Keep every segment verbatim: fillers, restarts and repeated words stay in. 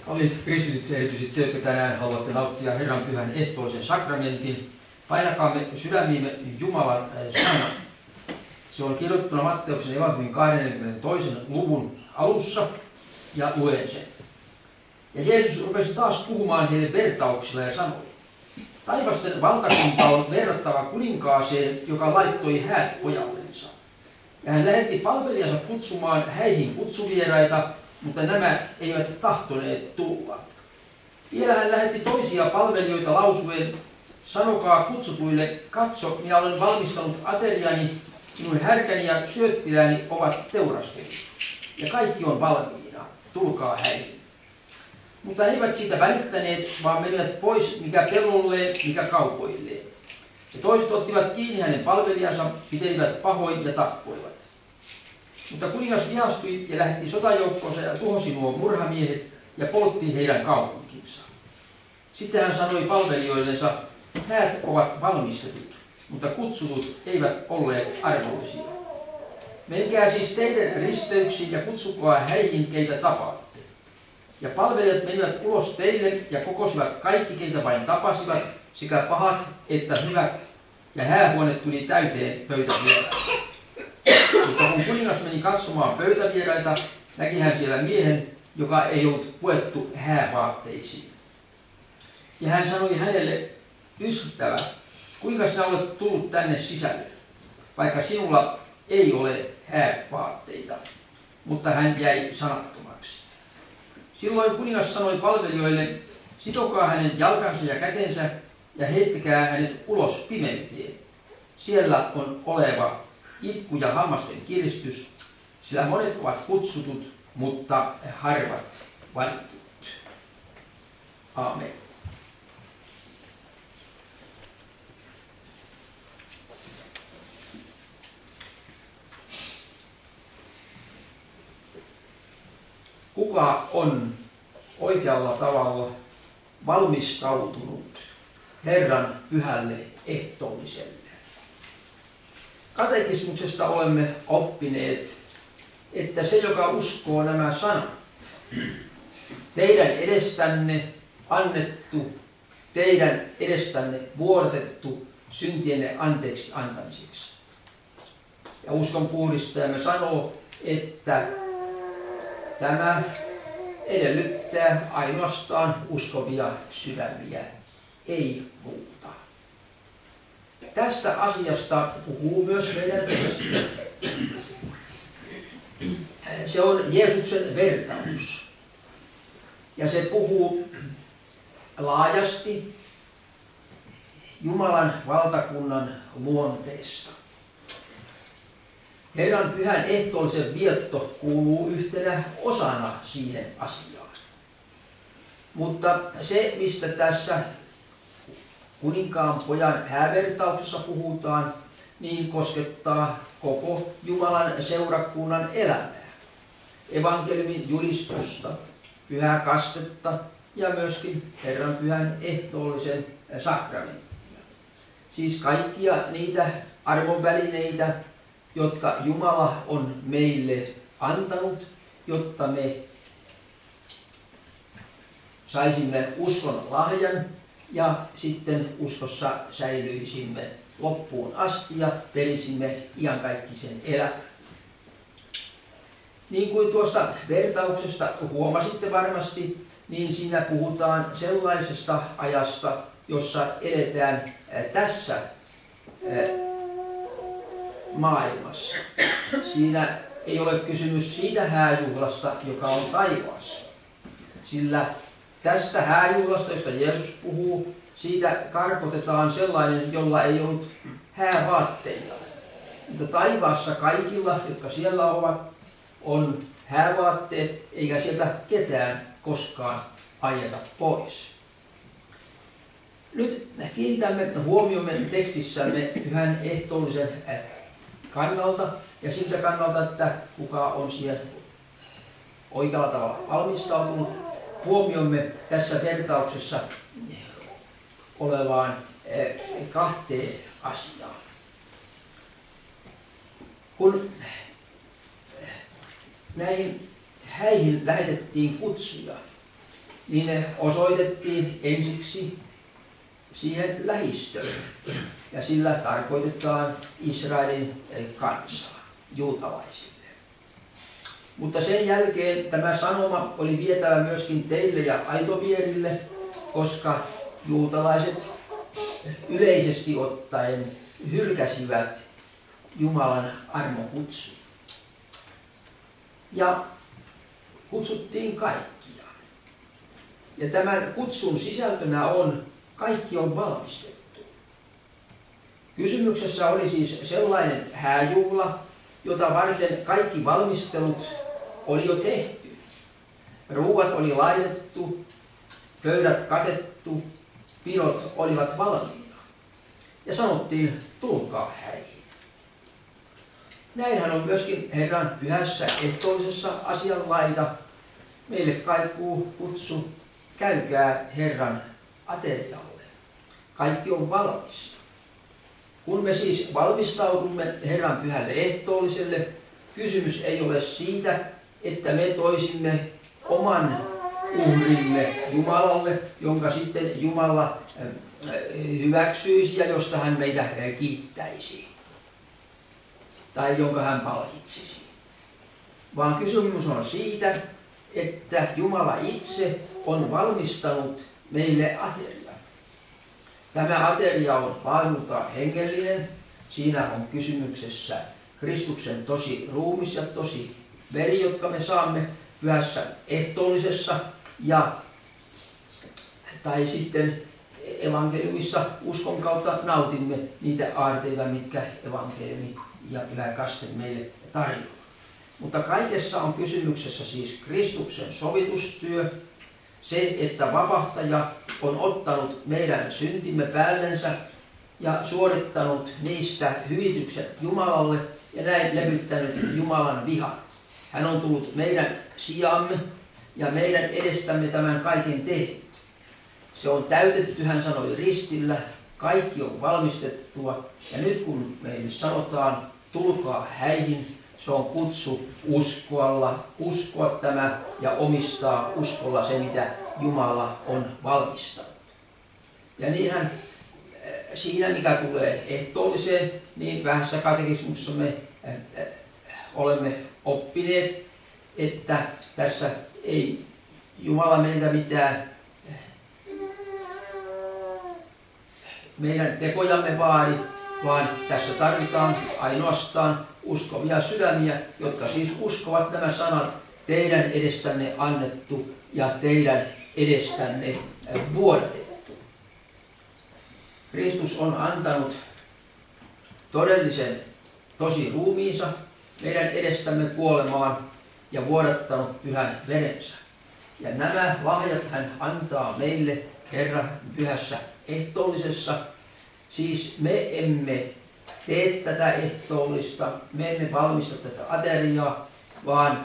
Olit kristityt erityisesti te, jotka tänään haluatte nauttia Herran pyhän ehtoollisen sakramentin. Painakaamme sydämiimme Jumalan sana. Se on kirjoitettuna Matteuksen evankeliumin kaksikymmentätoisen luvun alussa ja luen sen. Ja Jeesus rupesi taas puhumaan heille vertauksilla ja sanoi: Taivasten valtakunta on verrattava kuninkaaseen, joka laittoi häät pojallensa. Ja hän lähetti palvelijansa kutsumaan häihin kutsuvieraita, mutta nämä eivät tahtoneet tulla. Vielä hän lähetti toisia palvelijoita lausuen: Sanokaa kutsutuille, katso, minä olen valmistanut ateriani, minun härkäni ja syöttiläni ovat teurastetut. Ja kaikki on valmiina, tulkaa häihin. Mutta he eivät siitä välittäneet, vaan menivät pois mikä pellolleen, mikä kaupoilleen. Ja toiset ottivat kiinni hänen palvelijansa, pitelivät pahoin ja tappoivat. Mutta kuningas vihastui ja lähetti sotajoukkonsa ja tuhosi nuo murhamiehet ja poltti heidän kaupunkinsa. Sitten hän sanoi palvelijoillensa: Häät ovat valmistetut, mutta kutsutut eivät olleet arvollisia. Menkää siis teidän risteyksiin ja kutsukaa häihin, keitä tapaatte. Ja palvelijat menivät ulos teille ja kokosivat kaikki, keitä vain tapasivat, sekä pahat että hyvät, ja häähuone tuli täyteen pöytävieraita. Mutta kun kuningas meni katsomaan pöytävieraita, näki hän siellä miehen, joka ei ollut puettu häävaatteisiin. Ja hän sanoi hänelle: Ystävä, kuinka sinä olet tullut tänne sisälle, vaikka sinulla ei ole häävaatteita? Mutta hän jäi sanattomaksi. Silloin kuningas sanoi palvelijoille: Sitokaa hänen jalkansa ja kätensä ja heittäkää hänet ulos pimeyteen. Siellä on oleva itku ja hammasten kiristys, sillä monet ovat kutsutut, mutta harvat valitut. Aamen. Kuka on oikealla tavalla valmistautunut Herran pyhälle ehtoolliselle? Katekismuksesta olemme oppineet, että se, joka uskoo nämä sanat, teidän edestänne annettu, teidän edestänne vuodatettu syntienne anteeksi antamiseksi. Ja uskon puhdistajamme sanoo, että tämä edellyttää ainoastaan uskovia sydämiä, ei muuta. Tästä asiasta puhuu myös meidän tekstimme. Se on Jeesuksen vertaus. Ja se puhuu laajasti Jumalan valtakunnan luonteesta. Herran pyhän ehtoollisen vietto kuuluu yhtenä osana siihen asiaan. Mutta se, mistä tässä kuninkaan pojan häävertauksessa puhutaan, niin koskettaa koko Jumalan seurakunnan elämää, evankeliumin julistusta, pyhää kastetta ja myöskin Herran pyhän ehtoollisen sakramenttia. Siis kaikkia niitä arvonvälineitä, jotka Jumala on meille antanut, jotta me saisimme uskon lahjan ja sitten uskossa säilyisimme loppuun asti ja perisimme iankaikkisen elämän. Niin kuin tuosta vertauksesta huomasitte varmasti, niin siinä puhutaan sellaisesta ajasta, jossa eletään tässä maailmassa. Siinä ei ole kysymys siitä hääjuhlasta, joka on taivaassa. Sillä tästä hääjuhlasta, josta Jeesus puhuu, siitä karkotetaan sellainen, jolla ei ollut häävaatteita. Mutta taivaassa kaikilla, jotka siellä ovat, on häävaatteet, eikä sieltä ketään koskaan ajeta pois. Nyt kiinnitämme huomiomme tekstissämme pyhän ehtoollisen kannalta ja siltä kannalta, että kuka on siihen oikealla tavalla valmistautunut, huomiomme tässä vertauksessa olevaan kahteen asiaan. Kun näihin häihin lähetettiin kutsuja, niin ne osoitettiin ensiksi siihen lähistöön. Ja sillä tarkoitetaan Israelin kansaa, juutalaisille. Mutta sen jälkeen tämä sanoma oli vietävä myöskin teille ja aitovierille, koska juutalaiset yleisesti ottaen hylkäsivät Jumalan armokutsun. Ja kutsuttiin kaikkia. Ja tämän kutsun sisältönä on, kaikki on valmistettu. Kysymyksessä oli siis sellainen hääjuhla, jota varten kaikki valmistelut oli jo tehty. Ruuat oli laitettu, pöydät katettu, pidot olivat valmiina. Ja sanottiin, tulkaa häihin. Näinhän on myöskin Herran pyhässä ehtoollisessa asianlaita. Meille kaikuu kutsu, käykää Herran aterialle. Kaikki on valmista. Kun me siis valmistaudumme Herran pyhälle ehtoolliselle, kysymys ei ole siitä, että me toisimme oman uhrille Jumalalle, jonka sitten Jumala hyväksyisi ja josta hän meitä kiittäisi. Tai jonka hän palkitsisi. Vaan kysymys on siitä, että Jumala itse on valmistanut meille aterian. Tämä ateria on vaimultaan hengellinen. Siinä on kysymyksessä Kristuksen tosi ruumis ja tosi veri, jotka me saamme pyhässä ehtoollisessa. Ja, tai sitten evankeliumissa uskon kautta nautimme niitä aarteita, mitkä evankeliumi ja pyhä kaste meille tarjoaa. Mutta kaikessa on kysymyksessä siis Kristuksen sovitustyö, se, että vapahtaja on ottanut meidän syntimme päällensä ja suorittanut niistä hyvityksen Jumalalle ja näin levyttänyt Jumalan vihan. Hän on tullut meidän sijaamme ja meidän edestämme tämän kaiken tehnyt. Se on täytetty, hän sanoi ristillä, kaikki on valmistettua ja nyt kun meille sanotaan, tulkaa häihin, se on kutsu uskolla, uskoa tämä ja omistaa uskolla se, mitä Jumala on valmistanut. Ja niinhän siinä, mikä tulee ehtoolliseen, niin vähässä katekismuksessa me olemme oppineet, että tässä ei Jumala meiltä mitään meidän tekojamme vaadi, vaan tässä tarvitaan ainoastaan uskovia sydämiä, jotka siis uskovat nämä sanat, teidän edestänne annettu ja teidän edestänne vuodatettu. Kristus on antanut todellisen tosi ruumiinsa meidän edestämme kuolemaan ja vuodattanut pyhän verensä. Ja nämä lahjat hän antaa meille Herran pyhässä ehtoollisessa. Siis me emme tee tätä ehtoollista, me emme valmista tätä ateriaa, vaan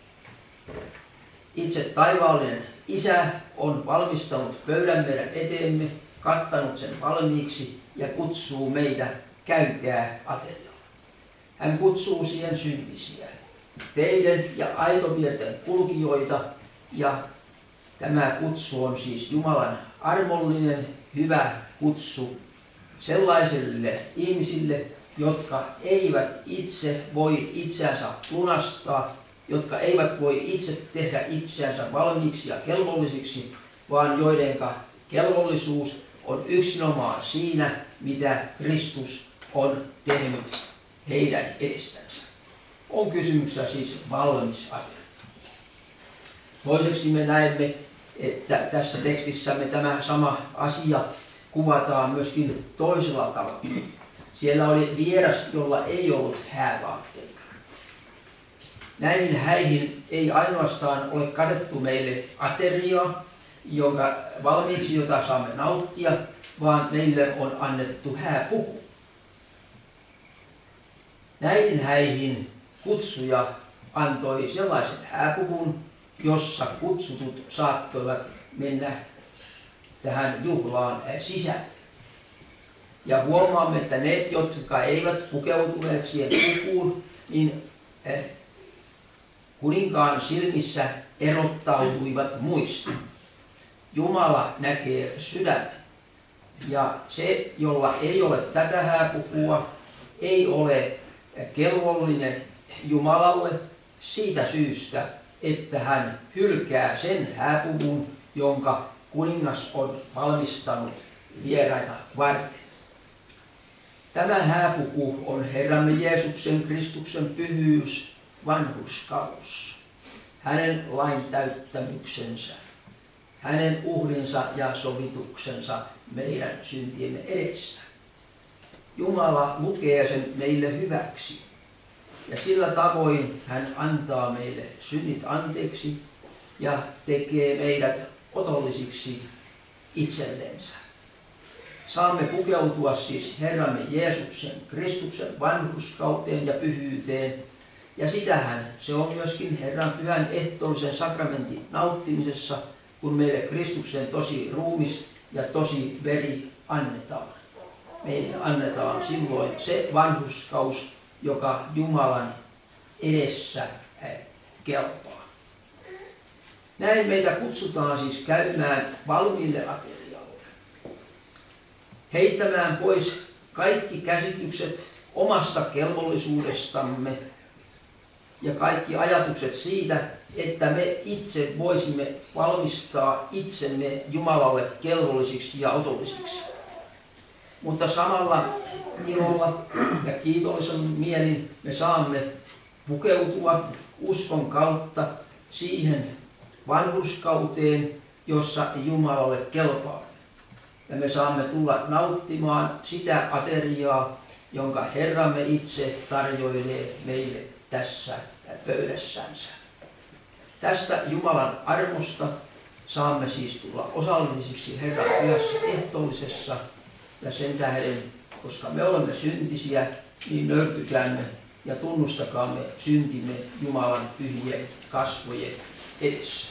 itse taivaallinen Isä on valmistanut pöydän meidän eteemme, kattanut sen valmiiksi ja kutsuu meitä, käykää aterialla. Hän kutsuu siihen syntisiä, teidän ja aitovierten kulkijoita, ja tämä kutsu on siis Jumalan armollinen, hyvä kutsu sellaisille ihmisille, jotka eivät itse voi itseänsä lunastaa, jotka eivät voi itse tehdä itseänsä valmiiksi ja kelvollisiksi, vaan joidenka kelvollisuus on yksinomaan siinä, mitä Kristus on tehnyt heidän edestänsä. On kysymyksessä siis valmis asia. Toiseksi me näemme, että tässä tekstissämme tämä sama asia kuvataan myöskin toisella tavalla. Siellä oli vieras, jolla ei ollut häävaatteita. Näihin häihin ei ainoastaan ole katettu meille ateriaa, jonka valmiiksi, jota saamme nauttia, vaan meille on annettu hääpuku. Näihin häihin kutsuja antoi sellaisen hääpukun, jossa kutsutut saattoivat mennä tähän juhlaan sisään. Ja huomaamme, että ne, jotka eivät pukeutuneet siihen pukuun, niin kuninkaan silmissä erottautuivat muista. Jumala näkee sydämen. Ja se, jolla ei ole tätä hääpukua, ei ole kelvollinen Jumalalle siitä syystä, että hän hylkää sen hääpuvun, jonka kuningas on valmistanut vieraita varten. Tämä hääpuku on Herramme Jeesuksen Kristuksen pyhyys, vanhurskaus, hänen lain täyttämyksensä, hänen uhrinsa ja sovituksensa meidän syntiemme edessä. Jumala lukee sen meille hyväksi, ja sillä tavoin hän antaa meille synnit anteeksi ja tekee meidät otollisiksi itsellensä. Saamme pukeutua siis Herramme Jeesuksen Kristuksen vanhurskauteen ja pyhyyteen, ja sitähän se on myöskin Herran pyhän ehtoollisen sakramentin nauttimisessa, kun meille Kristuksen tosi ruumis ja tosi veri annetaan. Meille annetaan silloin se vanhurskaus, joka Jumalan edessä kelpaa. Näin meitä kutsutaan siis käymään valmiille aterialle, heittämään pois kaikki käsitykset omasta kelvollisuudestamme ja kaikki ajatukset siitä, että me itse voisimme valmistaa itsemme Jumalalle kelvollisiksi ja otollisiksi. Mutta samalla ilolla ja kiitollisella mielin me saamme pukeutua uskon kautta siihen vanhurskauteen, jossa Jumalalle kelpaa. Ja me saamme tulla nauttimaan sitä ateriaa, jonka Herramme itse tarjoilee meille tässä pöydässänsä. Tästä Jumalan armosta saamme siis tulla osallisiksi Herran pyhässä ehtoollisessa, ja sen tähden, koska me olemme syntisiä, niin nöyrtykäämme ja tunnustakaamme syntimme Jumalan pyhien kasvojen edessä.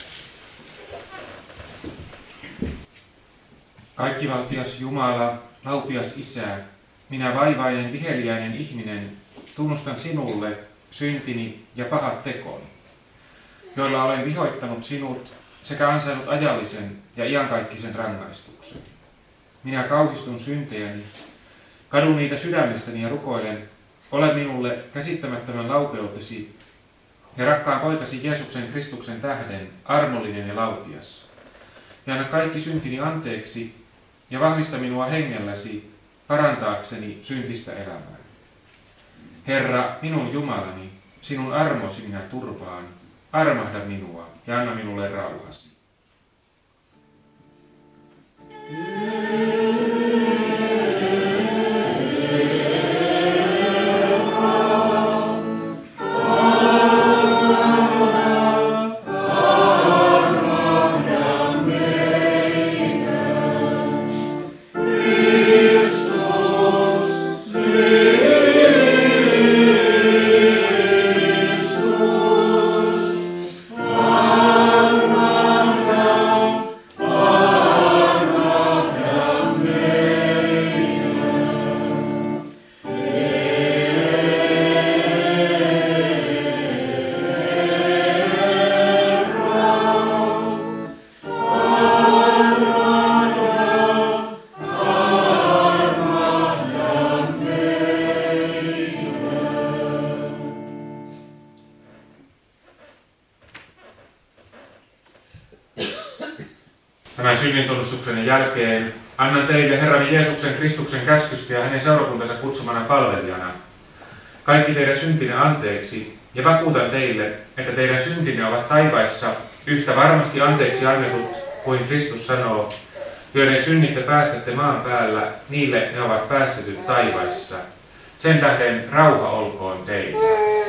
Kaikkivaltias Jumala, laupias Isä, minä vaivainen viheliäinen ihminen tunnustan sinulle syntini ja pahat tekoni, joilla olen vihoittanut sinut sekä ansainnut ajallisen ja iankaikkisen rangaistuksen. Minä kauhistun syntejäni, kadun niitä sydämestäni ja rukoilen, ole minulle käsittämättömän laupeutesi ja rakkaan poikasi Jeesuksen Kristuksen tähden armollinen ja laupias. Ja anna kaikki syntini anteeksi ja vahvista minua hengelläsi parantaakseni syntistä elämää. Herra, minun Jumalani, sinun armosi minä turvaan, armahda minua ja anna minulle rauhasi. Tämän synnintunnustuksen jälkeen annan teille Herran Jeesuksen Kristuksen käskystä ja hänen seurakuntansa kutsumana palvelijana kaikki teidän syntinne anteeksi, ja vakuutan teille, että teidän syntinne ovat taivaissa yhtä varmasti anteeksi annetut kuin Kristus sanoo, joiden synnit te päästätte maan päällä, niille ne ovat päästetyt taivaissa. Sen tähden rauha olkoon teille.